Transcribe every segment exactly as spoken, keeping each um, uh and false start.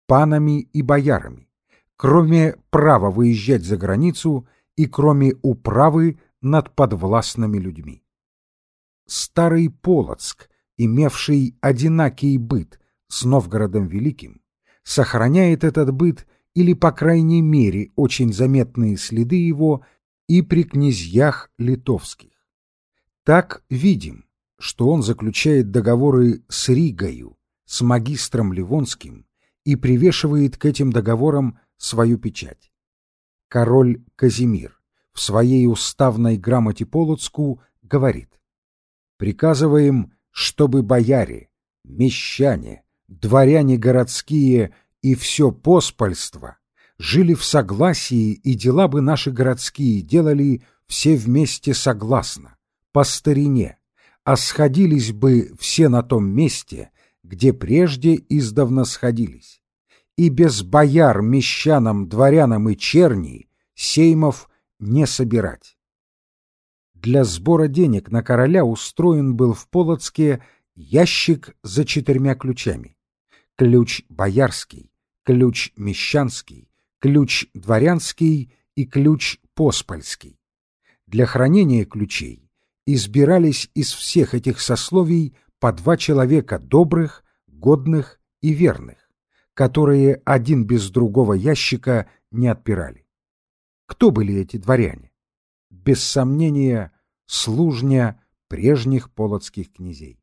панами и боярами, кроме права выезжать за границу и кроме управы над подвластными людьми. Старый Полоцк, имевший одинакий быт с Новгородом Великим, сохраняет этот быт или, по крайней мере, очень заметные следы его и при князьях литовских. Так видим, что он заключает договоры с Ригою, с магистром Ливонским и привешивает к этим договорам свою печать. Король Казимир в своей уставной грамоте Полоцку говорит: «Приказываем, чтобы бояре, мещане, дворяне городские и все поспольство жили в согласии, и дела бы наши городские делали все вместе согласно, по старине, а сходились бы все на том месте, где прежде издавна сходились. И без бояр, мещанам, дворянам и черней сеймов не собирать». Для сбора денег на короля устроен был в Полоцке ящик за четырьмя ключами: ключ боярский, ключ мещанский, ключ дворянский и ключ поспольский. Для хранения ключей избирались из всех этих сословий по два человека добрых, годных и верных, которые один без другого ящика не отпирали. Кто были эти дворяне? Без сомнения, служня прежних полоцких князей.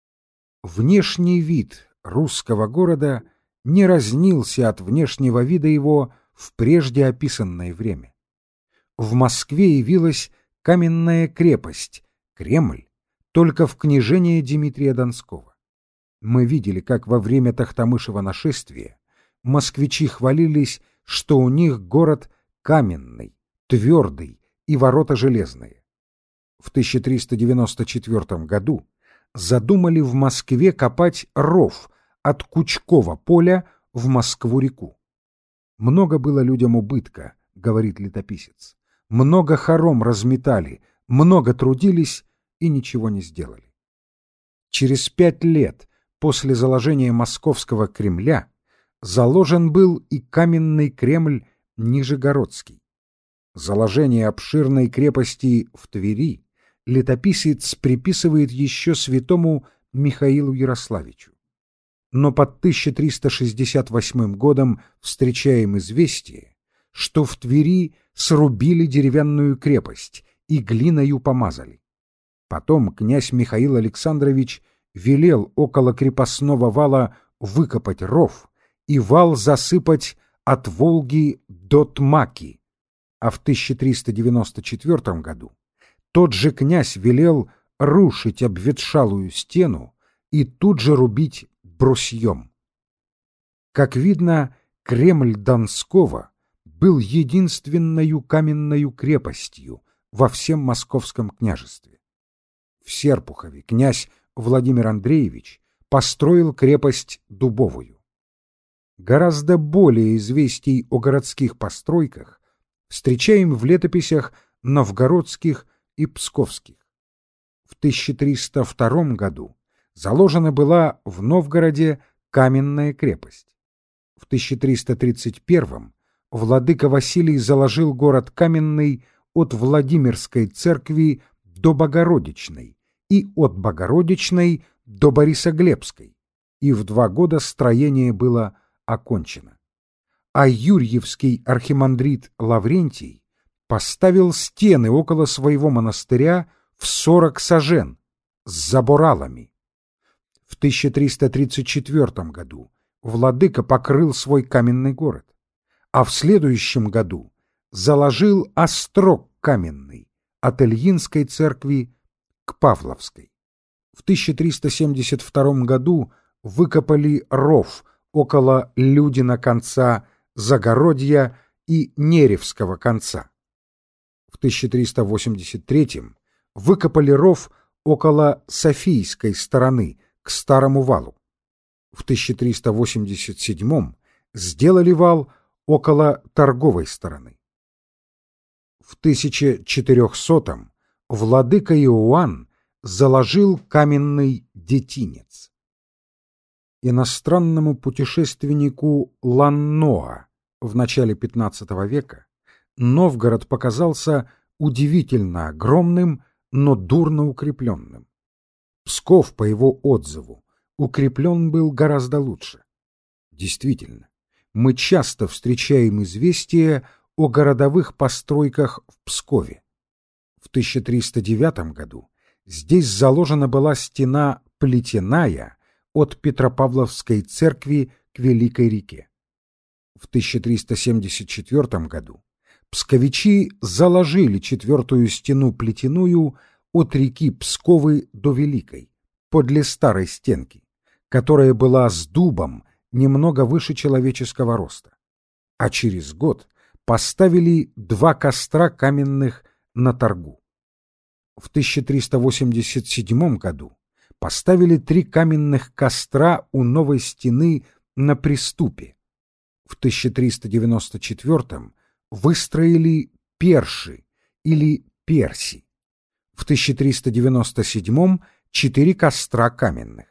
Внешний вид русского города не разнился от внешнего вида его в прежде описанное время. В Москве явилась каменная крепость, Кремль, только в княжении Дмитрия Донского. Мы видели, как во время Тохтамышева нашествия москвичи хвалились, что у них город каменный, твердый и ворота железные. В тысяча триста девяносто четвёртом году задумали в Москве копать ров от Кучкова поля в Москву-реку. Много было людям убытка, говорит летописец. Много хором разметали, много трудились и ничего не сделали. Через пять лет после заложения Московского Кремля заложен был и каменный Кремль Нижегородский. Заложение обширной крепости в Твери летописец приписывает еще святому Михаилу Ярославичу. Но под тысяча триста шестьдесят восьмым годом встречаем известие, что в Твери срубили деревянную крепость и глиною помазали. Потом князь Михаил Александрович велел около крепостного вала выкопать ров и вал засыпать от Волги до Тмаки, а в тысяча триста девяносто четвёртом году тот же князь велел рушить обветшалую стену и тут же рубить брусьем. Как видно, Кремль Донского был единственною каменною крепостью во всем Московском княжестве. В Серпухове князь Владимир Андреевич построил крепость Дубовую. Гораздо более известий о городских постройках встречаем в летописях новгородских и псковских. В тысяча триста втором году заложена была в Новгороде каменная крепость. В тысяча триста тридцать первом владыка Василий заложил город Каменный от Владимирской церкви до Богородичной и от Богородичной до Борисоглебской, и в два года строение было окончено. А Юрьевский архимандрит Лаврентий поставил стены около своего монастыря в сорок сажен с заборалами. В тысяча триста тридцать четвёртом году владыка покрыл свой каменный город, а в следующем году заложил острог каменный от Ильинской церкви к Павловской. В тысяча триста семьдесят втором году выкопали ров около Людина конца, Загородья и Неревского конца. В тысяча триста восемьдесят третьем выкопали ров около Софийской стороны, к Старому валу. В тысяча триста восемьдесят седьмом сделали вал около Торговой стороны. В тысяча четырехсотом владыка Иоанн заложил каменный детинец. Иностранному путешественнику Ланноа в начале пятнадцатого века Новгород показался удивительно огромным, но дурно укрепленным. Псков, по его отзыву, укреплен был гораздо лучше. Действительно, мы часто встречаем известия о городовых постройках в Пскове. В тысяча триста девятом году здесь заложена была стена плетяная от Петропавловской церкви к Великой реке. В тысяча триста семьдесят четвёртом году псковичи заложили четвертую стену плетяную от реки Псковы до Великой, подле старой стенки, которая была с дубом немного выше человеческого роста. А через год поставили два костра каменных на торгу. В тысяча триста восемьдесят седьмом году поставили три каменных костра у новой стены на Приступе. В тысяча триста девяносто четвёртом выстроили Перши или Перси. В тысяча триста девяносто седьмом четыре костра каменных.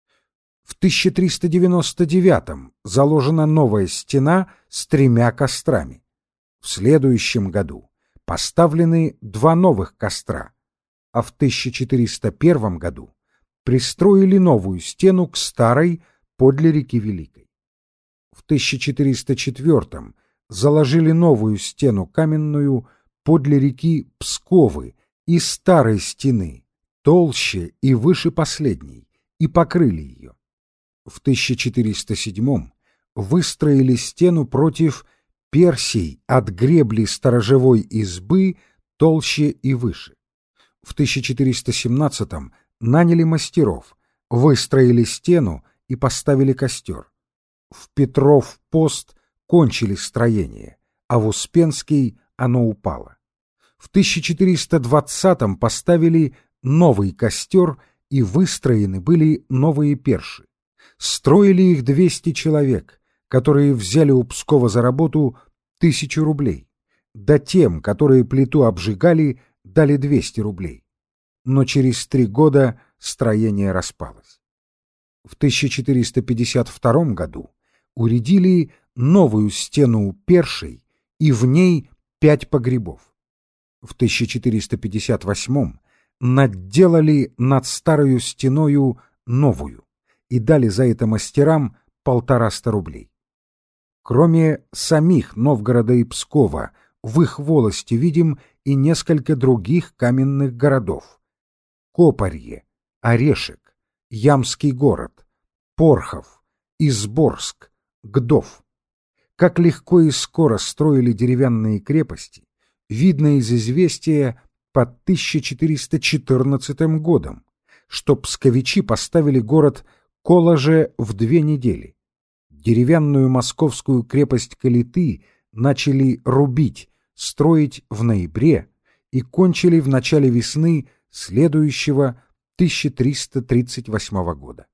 В тысяча триста девяносто девятом заложена новая стена с тремя кострами. В следующем году поставлены два новых костра, а в тысяча четыреста первом году пристроили новую стену к старой подле реки Великой. В тысяча четыреста четвёртом заложили новую стену каменную подле реки Псковы из старой стены, толще и выше последней, и покрыли ее. В тысяча четыреста седьмом выстроили стену против Персий от гребли сторожевой избы толще и выше. В тысяча четыреста семнадцатом наняли мастеров, выстроили стену и поставили костер. В Петров пост кончили строение, а в Успенский оно упало. В тысяча четыреста двадцатом поставили новый костер и выстроены были новые перши. Строили их двести человек, которые взяли у Пскова за работу тысячу рублей. Да тем, которые плиту обжигали, дали двести рублей. Но через три года строение распалось. В тысяча четыреста пятьдесят втором году уредили новую стену у першей и в ней пять погребов. В тысяча четыреста пятьдесят восьмом надделали над старою стеною новую и дали за это мастерам полтораста рублей. Кроме самих Новгорода и Пскова, в их волости видим и несколько других каменных городов: Копарье, Орешек, Ямский город, Порхов, Изборск, Гдов. Как легко и скоро строили деревянные крепости, видно из известия под тысяча четыреста четырнадцатым годом, что псковичи поставили город Коложе в две недели. Деревянную московскую крепость Калиты начали рубить, строить в ноябре и кончили в начале весны следующего тысяча триста тридцать восьмого года.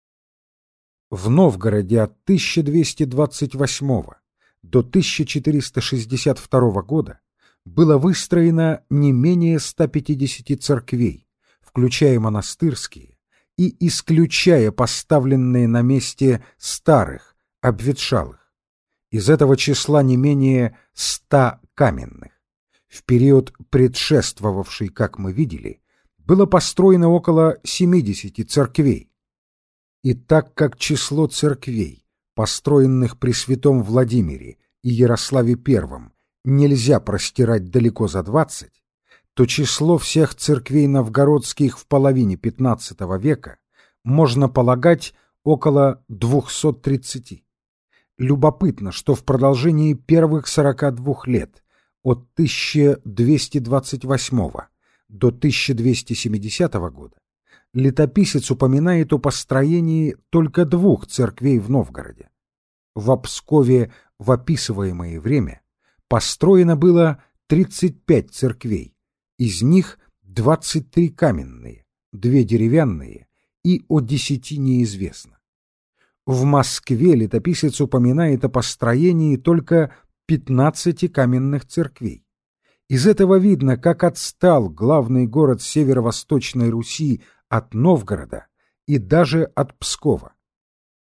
В Новгороде от тысяча двести двадцать восьмого до тысяча четыреста шестьдесят второго года было выстроено не менее ста пятидесяти церквей, включая монастырские и исключая поставленные на месте старых, обветшалых. Из этого числа не менее ста каменных. В период, предшествовавший, как мы видели, было построено около семидесяти церквей. И так как число церквей, построенных при святом Владимире и Ярославе Первом, нельзя простирать далеко за двадцать, то число всех церквей новгородских в половине пятнадцатого века можно полагать около двухсот тридцати. Любопытно, что в продолжении первых сорока двух лет, от тысяча двести двадцать восьмого до тысяча двести семидесятого года, летописец упоминает о построении только двух церквей в Новгороде. В Пскове в описываемое время построено было тридцать пять церквей, из них двадцать три каменные, две деревянные, и о десяти неизвестно. В Москве летописец упоминает о построении только пятнадцати каменных церквей. Из этого видно, как отстал главный город северо-восточной Руси от Новгорода и даже от Пскова.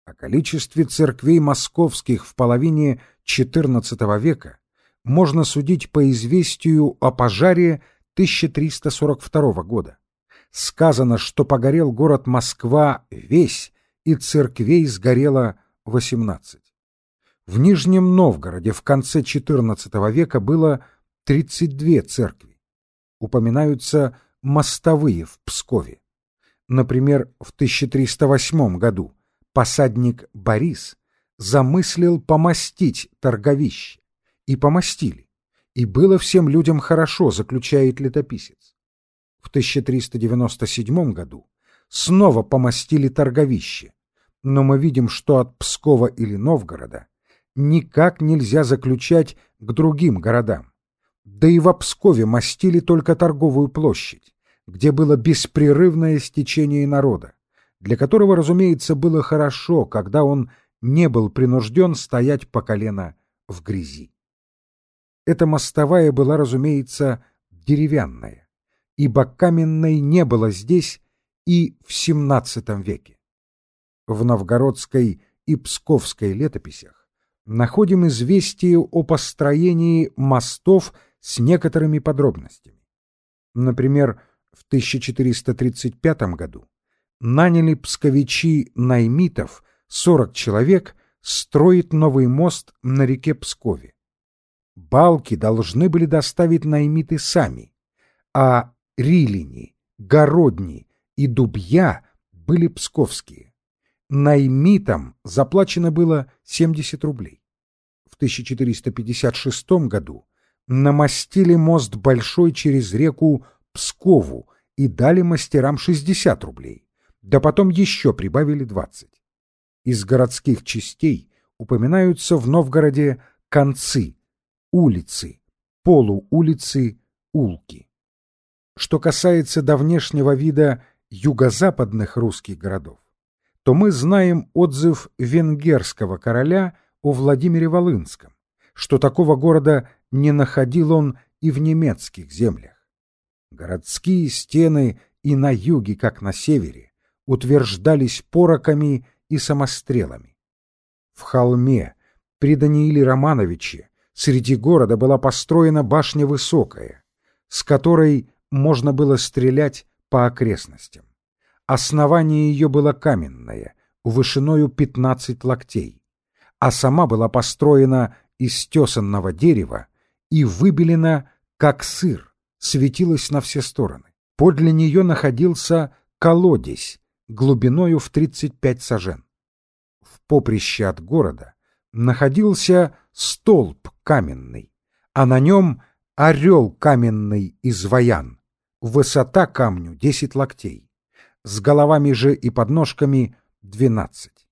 О количестве церквей московских в половине четырнадцатого века можно судить по известию о пожаре тысяча триста сорок второго года. Сказано, что погорел город Москва весь, и церквей сгорело восемнадцать. В Нижнем Новгороде в конце четырнадцатого века было тридцать две церкви. Упоминаются мостовые в Пскове. Например, в тысяча триста восьмом году посадник Борис замыслил помостить торговище. И помостили. И было всем людям хорошо, заключает летописец. В тысяча триста девяносто седьмом году снова помостили торговище. Но мы видим, что от Пскова или Новгорода никак нельзя заключать к другим городам. Да и во Пскове мостили только торговую площадь, где было беспрерывное стечение народа, для которого, разумеется, было хорошо, когда он не был принужден стоять по колено в грязи. Эта мостовая была, разумеется, деревянная, ибо каменной не было здесь и в семнадцатом веке. В новгородской и псковской летописях находим известие о построении мостов с некоторыми подробностями. Например, в тысяча четыреста тридцать пятом году наняли псковичи наймитов сорок человек строить новый мост на реке Пскове. Балки должны были доставить наймиты сами, а рилини, городни и дубья были псковские. Наймитам заплачено было семьдесят рублей. В тысяча четыреста пятьдесят шестом году намостили мост большой через реку Пскову и дали мастерам шестьдесят рублей, да потом еще прибавили двадцать. Из городских частей упоминаются в Новгороде концы, улицы, полуулицы, улки. Что касается до внешнего вида юго-западных русских городов, то мы знаем отзыв венгерского короля о Владимире Волынском, что такого города не находил он и в немецких землях. Городские стены и на юге, как на севере, утверждались пороками и самострелами. В холме при Данииле Романовиче среди города была построена башня высокая, с которой можно было стрелять по окрестностям. Основание ее было каменное, вышиною пятнадцать локтей, а сама была построена из тесанного дерева и выбелена, как сыр, светилась на все стороны. Подле нее находился колодезь глубиною в тридцать пять сажен. В поприще от города находился столб каменный, а на нем орел каменный изваян, высота камню десять локтей, с головами же и подножками двенадцать.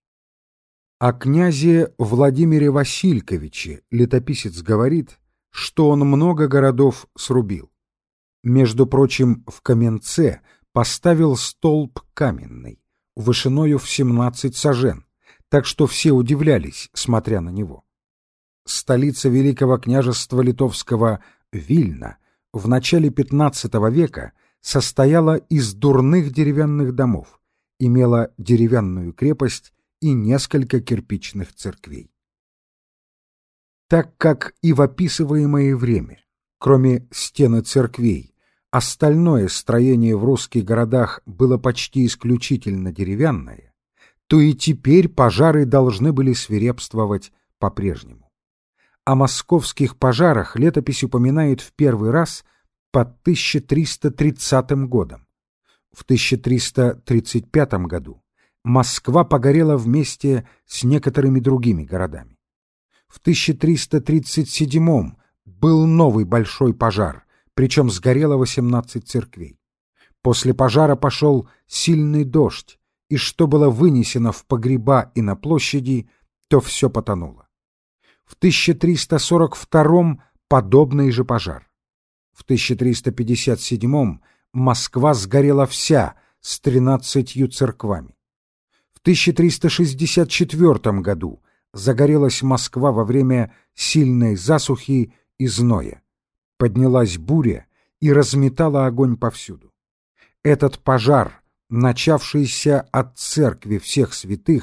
О князе Владимире Васильковиче летописец говорит, что он много городов срубил. Между прочим, в Каменце поставил столб каменный, вышиною в семнадцать сажен, так что все удивлялись, смотря на него. Столица Великого княжества Литовского Вильна в начале пятнадцатого века состояла из дурных деревянных домов, имела деревянную крепость и несколько кирпичных церквей. Так как и в описываемое время, кроме стены церквей, остальное строение в русских городах было почти исключительно деревянное, то и теперь пожары должны были свирепствовать по-прежнему. О московских пожарах летопись упоминает в первый раз под тысяча триста тридцатым годом. В тысяча триста тридцать пятом году Москва погорела вместе с некоторыми другими городами. В тысяча триста тридцать седьмом был новый большой пожар, причем сгорело восемнадцать церквей. После пожара пошел сильный дождь, и что было вынесено в погреба и на площади, то все потонуло. В тысяча триста сорок втором подобный же пожар. В тысяча триста пятьдесят седьмом Москва сгорела вся с тринадцатью церквами. В тысяча триста шестьдесят четвёртом году загорелась Москва во время сильной засухи и зноя. Поднялась буря и разметала огонь повсюду. Этот пожар, начавшийся от церкви всех святых,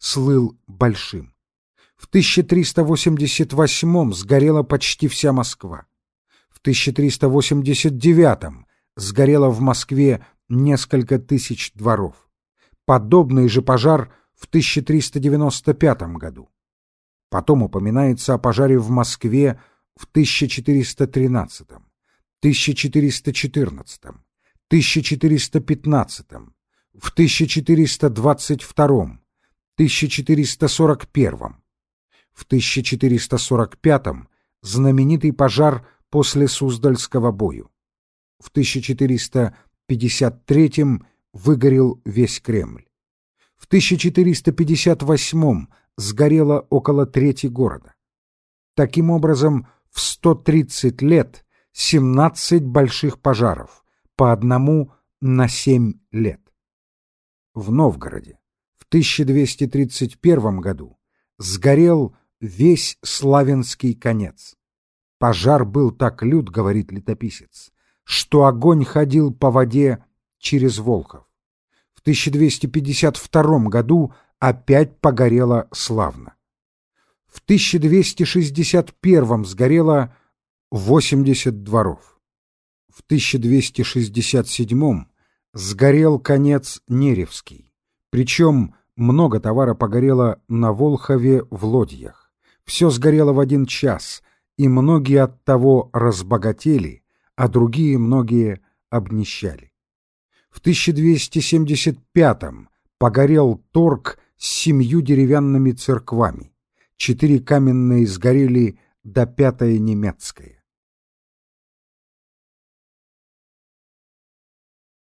слыл большим. В тысяча триста восемьдесят восьмом сгорела почти вся Москва. В тысяча триста восемьдесят девятом сгорело в Москве несколько тысяч дворов. Подобный же пожар в тысяча триста девяносто пятом году. Потом упоминается о пожаре в Москве в тысяча четыреста тринадцатом, тысяча четыреста четырнадцатом, тысяча четыреста пятнадцатом, в тысяча четыреста двадцать втором, тысяча четыреста сорок первом. В тысяча четыреста сорок пятом знаменитый пожар после Суздальского бою. В тысяча четыреста пятьдесят третьем выгорел весь Кремль. В тысяча четыреста пятьдесят восьмом сгорело около трети города. Таким образом, в сто тридцать лет семнадцать больших пожаров, по одному на семь лет. В Новгороде в тысяча двести тридцать первом году сгорел весь Славянский конец. Пожар был так лют, говорит летописец, что огонь ходил по воде через Волхов. В тысяча двести пятьдесят втором году опять погорело славно. В тысяча двести шестьдесят первом сгорело восемьдесят дворов. В тысяча двести шестьдесят седьмом сгорел конец Неревский, причем много товара погорело на Волхове в лодьях. Все сгорело в один час, и многие от того разбогатели, а другие многие обнищали. В тысяча двести семьдесят пятом погорел торг с семью деревянными церквами, четыре каменные сгорели до пятое немецкое.